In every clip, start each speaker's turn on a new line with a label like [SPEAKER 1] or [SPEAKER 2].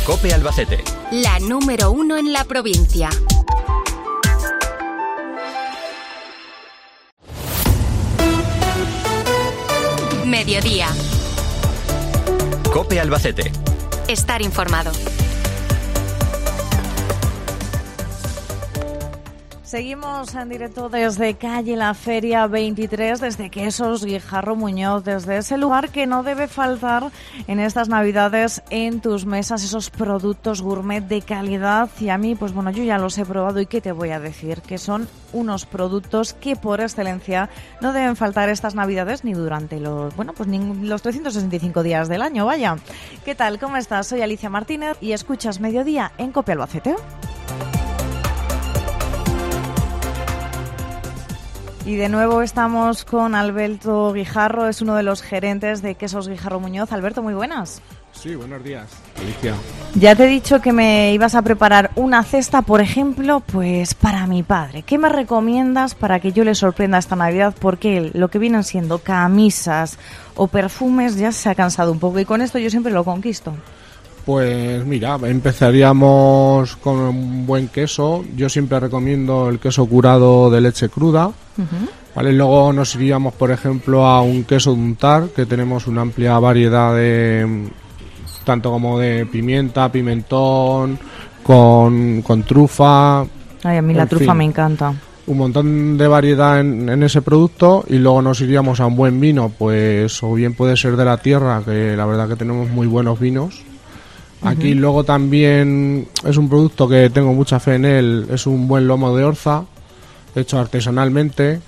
[SPEAKER 1] COPE Albacete.
[SPEAKER 2] La número 1 en la provincia. Mediodía.
[SPEAKER 1] COPE Albacete.
[SPEAKER 2] Estar informado.
[SPEAKER 3] Seguimos en directo desde calle La Feria 23, desde Quesos Guijarro Muñoz, desde ese lugar que no debe faltar en estas Navidades en tus mesas, esos productos gourmet de calidad. Y a mí, pues bueno, yo ya los he probado y ¿qué te voy a decir? Que son unos productos que por excelencia no deben faltar estas Navidades ni durante los 365 días del año, vaya. ¿Qué tal? ¿Cómo estás? Soy Alicia Martínez y escuchas Mediodía en COPE Albacete. Y de nuevo estamos con Alberto Guijarro, es uno de los gerentes de Quesos Guijarro Muñoz. Alberto, muy buenas.
[SPEAKER 4] Sí, buenos días, Alicia.
[SPEAKER 3] Ya te he dicho que me ibas a preparar una cesta, por ejemplo, pues para mi padre. ¿Qué me recomiendas para que yo le sorprenda esta Navidad? Porque lo que vienen siendo camisas o perfumes ya se ha cansado un poco y con esto yo siempre lo conquisto.
[SPEAKER 4] Pues mira, empezaríamos con un buen queso. Yo siempre recomiendo el queso curado de leche cruda. Uh-huh. Vale, luego nos iríamos, por ejemplo, a un queso de untar, que tenemos una amplia variedad de tanto como de pimienta, pimentón, con trufa.
[SPEAKER 3] Ay, a mí la trufa me encanta.
[SPEAKER 4] Un montón de variedad en ese producto. Y luego nos iríamos a un buen vino, pues o bien puede ser de la tierra, que la verdad que tenemos muy buenos vinos. Aquí luego también es un producto que tengo mucha fe en él, es un buen lomo de orza, hecho artesanalmente.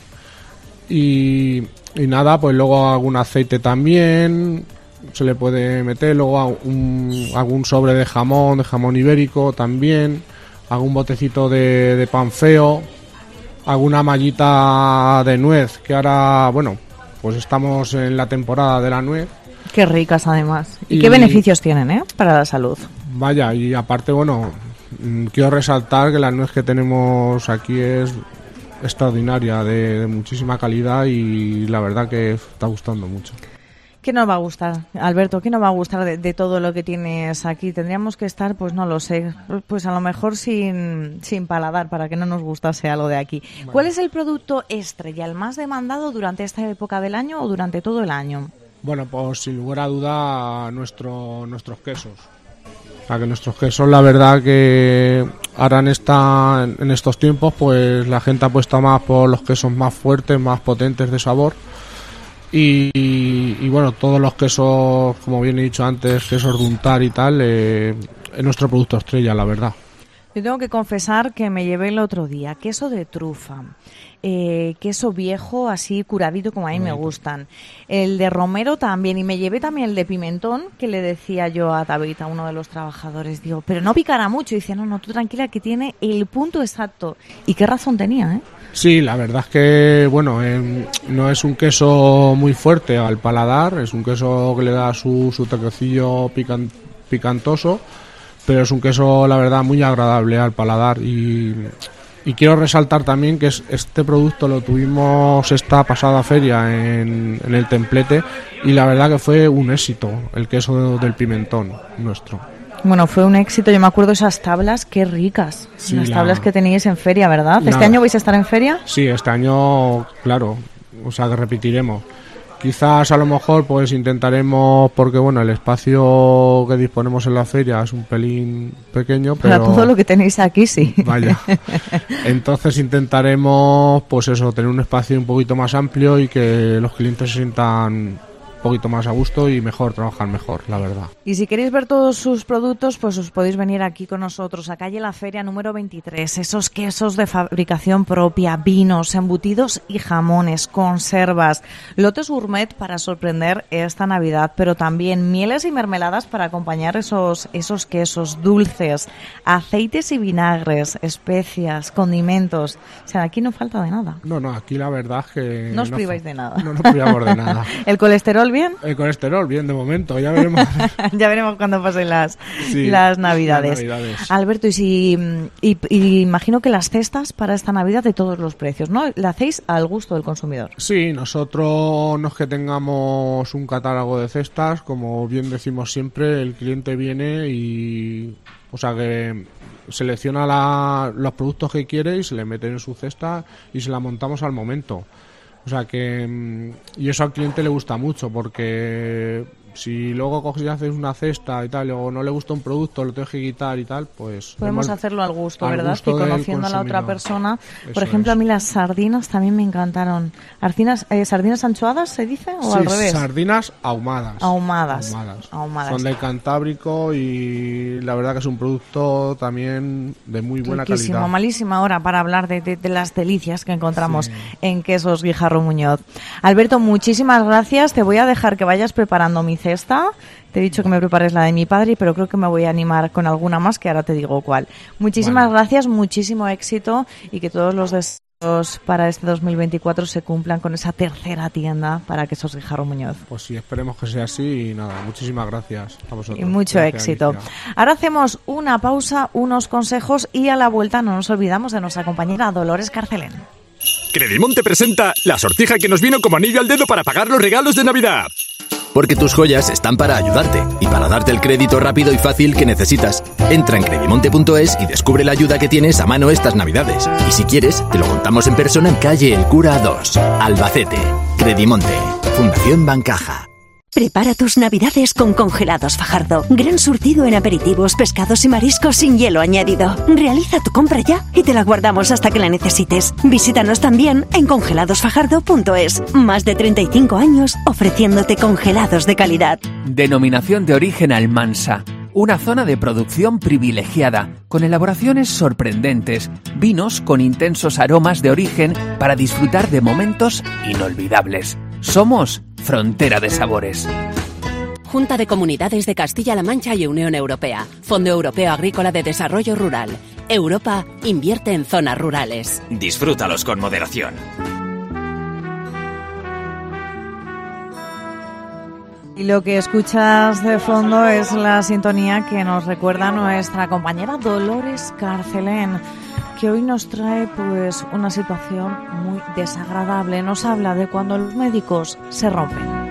[SPEAKER 4] Y nada, pues luego algún aceite también se le puede meter, luego algún sobre de jamón ibérico también, algún botecito de pan feo, alguna mallita de nuez, que ahora, bueno, pues estamos en la temporada de la nuez.
[SPEAKER 3] Qué ricas además. ¿Y qué beneficios tienen, para la salud?
[SPEAKER 4] Vaya, y aparte, bueno, quiero resaltar que la nuez que tenemos aquí es extraordinaria, de muchísima calidad y la verdad que está gustando mucho.
[SPEAKER 3] ¿Qué nos va a gustar, Alberto? ¿Qué nos va a gustar de todo lo que tienes aquí? Tendríamos que estar, pues no lo sé, pues a lo mejor sin paladar para que no nos gustase algo de aquí. Bueno. ¿Cuál es el producto estrella, el más demandado durante esta época del año o durante todo el año?
[SPEAKER 4] Bueno, pues sin lugar a duda nuestros quesos. O sea, que nuestros quesos, la verdad que ahora en estos tiempos, pues la gente apuesta más por los quesos más fuertes, más potentes de sabor. Y bueno, todos los quesos, como bien he dicho antes, quesos de untar y tal, es nuestro producto estrella, la verdad.
[SPEAKER 3] Yo tengo que confesar que me llevé el otro día queso de trufa, queso viejo así curadito como a mí me gustan, el de romero también, y me llevé también el de pimentón, que le decía yo a Tabita, uno de los trabajadores, digo, pero no picará mucho, y decía, no, tú tranquila que tiene el punto exacto. Y qué razón tenía, ¿eh?
[SPEAKER 4] Sí, la verdad es que, bueno, no es un queso muy fuerte al paladar, es un queso que le da su toquecillo picantoso, pero es un queso, la verdad, muy agradable al paladar. Y quiero resaltar también que este producto lo tuvimos esta pasada feria en el Templete y la verdad que fue un éxito el queso del pimentón nuestro.
[SPEAKER 3] Bueno, fue un éxito. Yo me acuerdo de esas tablas, qué ricas. Sí, las tablas que teníais en feria, ¿verdad? ¿Este año vais a estar en feria?
[SPEAKER 4] Sí, este año, claro. O sea, que repetiremos. Quizás a lo mejor pues intentaremos, porque bueno, el espacio que disponemos en la feria es un pelín pequeño, pero
[SPEAKER 3] para todo lo que tenéis aquí, sí.
[SPEAKER 4] Vaya. Entonces intentaremos pues eso, tener un espacio un poquito más amplio y que los clientes se sientan un poquito más a gusto y trabajar mejor, la verdad.
[SPEAKER 3] Y si queréis ver todos sus productos, pues os podéis venir aquí con nosotros, a calle La Feria número 23. Esos quesos de fabricación propia, vinos, embutidos y jamones, conservas, lotes gourmet para sorprender esta Navidad, pero también mieles y mermeladas para acompañar esos quesos, dulces, aceites y vinagres, especias, condimentos. O sea, aquí no falta de nada.
[SPEAKER 4] No, aquí la verdad es que
[SPEAKER 3] no os priváis de nada.
[SPEAKER 4] No nos privamos de nada.
[SPEAKER 3] El colesterol colesterol bien?
[SPEAKER 4] El colesterol bien, de momento, ya veremos.
[SPEAKER 3] Ya veremos cuando pasen las Navidades. Alberto, y imagino que las cestas para esta Navidad de todos los precios, ¿no? ¿La hacéis al gusto del consumidor?
[SPEAKER 4] Sí, nosotros no es que tengamos un catálogo de cestas, como bien decimos siempre, el cliente viene y... O sea que selecciona los productos que quiere y se le mete en su cesta y se la montamos al momento. O sea que... Y eso al cliente le gusta mucho porque si luego coges y haces una cesta y tal, o no le gusta un producto, lo tienes que quitar y tal, pues...
[SPEAKER 3] Podemos hacerlo al gusto, ¿verdad? Y conociendo a la otra persona. Por ejemplo, a mí las sardinas también me encantaron. ¿Sardinas anchoadas se dice o al revés?
[SPEAKER 4] Sardinas ahumadas.
[SPEAKER 3] Ahumadas.
[SPEAKER 4] Son del Cantábrico y la verdad que es un producto también de muy buena calidad.
[SPEAKER 3] Malísima hora para hablar de las delicias que encontramos en Quesos Guijarro Muñoz. Alberto, muchísimas gracias. Te voy a dejar que vayas preparando mi cesta. Te he dicho que me prepares la de mi padre, pero creo que me voy a animar con alguna más, que ahora te digo cuál. Muchísimas gracias, muchísimo éxito y que todos los deseos para este 2024 se cumplan con esa tercera tienda para Quesos Guijarro Muñoz.
[SPEAKER 4] Pues sí, esperemos que sea así y nada, muchísimas gracias a vosotros.
[SPEAKER 3] Y mucho éxito. Ahora hacemos una pausa, unos consejos y a la vuelta no nos olvidamos de nuestra compañera Dolores Carcelén.
[SPEAKER 1] Credimonte presenta la sortija que nos vino como anillo al dedo para pagar los regalos de Navidad. Porque tus joyas están para ayudarte y para darte el crédito rápido y fácil que necesitas. Entra en credimonte.es y descubre la ayuda que tienes a mano estas Navidades. Y si quieres, te lo contamos en persona en calle El Cura 2, Albacete. Credimonte, Fundación Bancaja.
[SPEAKER 5] Prepara tus Navidades con Congelados Fajardo. Gran surtido en aperitivos, pescados y mariscos sin hielo añadido. Realiza tu compra ya y te la guardamos hasta que la necesites. Visítanos también en congeladosfajardo.es. Más de 35 años ofreciéndote congelados de calidad.
[SPEAKER 6] Denominación de origen Almansa. Una zona de producción privilegiada, con elaboraciones sorprendentes, vinos con intensos aromas de origen para disfrutar de momentos inolvidables. Somos Frontera de Sabores.
[SPEAKER 7] Junta de Comunidades de Castilla-La Mancha y Unión Europea. Fondo Europeo Agrícola de Desarrollo Rural. Europa invierte en zonas rurales.
[SPEAKER 1] Disfrútalos con moderación.
[SPEAKER 3] Y lo que escuchas de fondo es la sintonía que nos recuerda nuestra compañera Dolores Carcelén, que hoy nos trae pues una situación muy desagradable. Nos habla de cuando los médicos se rompen.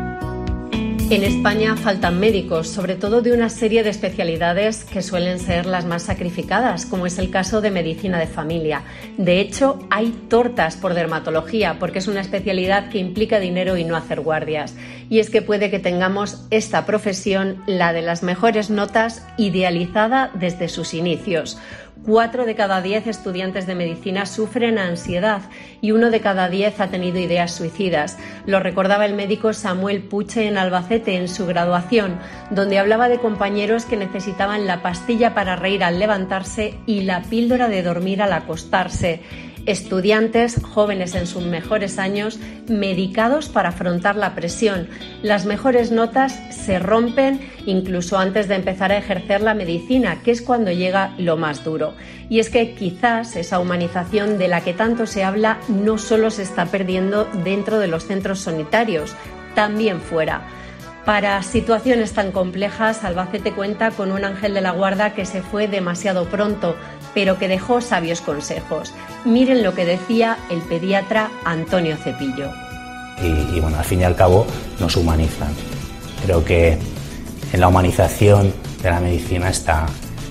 [SPEAKER 8] En España faltan médicos, sobre todo de una serie de especialidades que suelen ser las más sacrificadas, como es el caso de medicina de familia. De hecho, hay tortas por dermatología, porque es una especialidad que implica dinero y no hacer guardias. Y es que puede que tengamos esta profesión, la de las mejores notas, idealizada desde sus inicios. 4 de cada 10 estudiantes de medicina sufren ansiedad y 1 de cada 10 ha tenido ideas suicidas. Lo recordaba el médico Samuel Puche en Albacete en su graduación, donde hablaba de compañeros que necesitaban la pastilla para reír al levantarse y la píldora de dormir al acostarse. Estudiantes, jóvenes en sus mejores años, medicados para afrontar la presión. Las mejores notas se rompen incluso antes de empezar a ejercer la medicina, que es cuando llega lo más duro. Y es que quizás esa humanización de la que tanto se habla no solo se está perdiendo dentro de los centros sanitarios, también fuera. Para situaciones tan complejas, Albacete cuenta con un ángel de la guarda que se fue demasiado pronto, pero que dejó sabios consejos. Miren lo que decía el pediatra Antonio Cepillo.
[SPEAKER 9] Y bueno, al fin y al cabo nos humanizan. Creo que en la humanización de la medicina está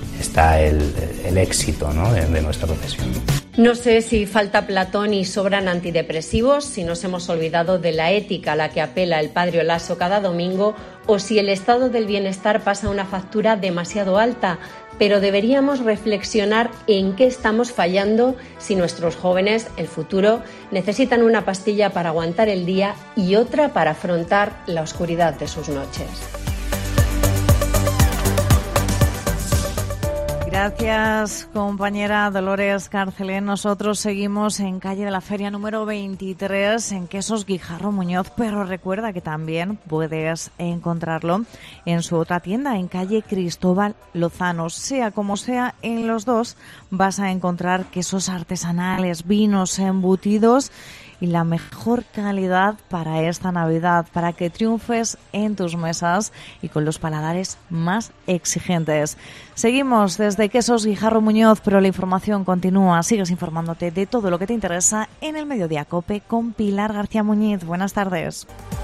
[SPEAKER 9] el éxito, ¿no?, de nuestra profesión.
[SPEAKER 8] No sé si falta Platón y sobran antidepresivos, si nos hemos olvidado de la ética a la que apela el padre Olaso cada domingo, o si el estado del bienestar pasa una factura demasiado alta, pero deberíamos reflexionar en qué estamos fallando si nuestros jóvenes, el futuro, necesitan una pastilla para aguantar el día y otra para afrontar la oscuridad de sus noches.
[SPEAKER 3] Gracias, compañera Dolores Carcelén. Nosotros seguimos en calle de la Feria número 23, en Quesos Guijarro Muñoz, pero recuerda que también puedes encontrarlo en su otra tienda, en calle Cristóbal Lozano. Sea como sea, en los dos vas a encontrar quesos artesanales, vinos, embutidos y la mejor calidad para esta Navidad, para que triunfes en tus mesas y con los paladares más exigentes. Seguimos desde Quesos Guijarro Muñoz, pero la información continúa. Sigues informándote de todo lo que te interesa en el Mediodía COPE con Pilar García Muñiz. Buenas tardes.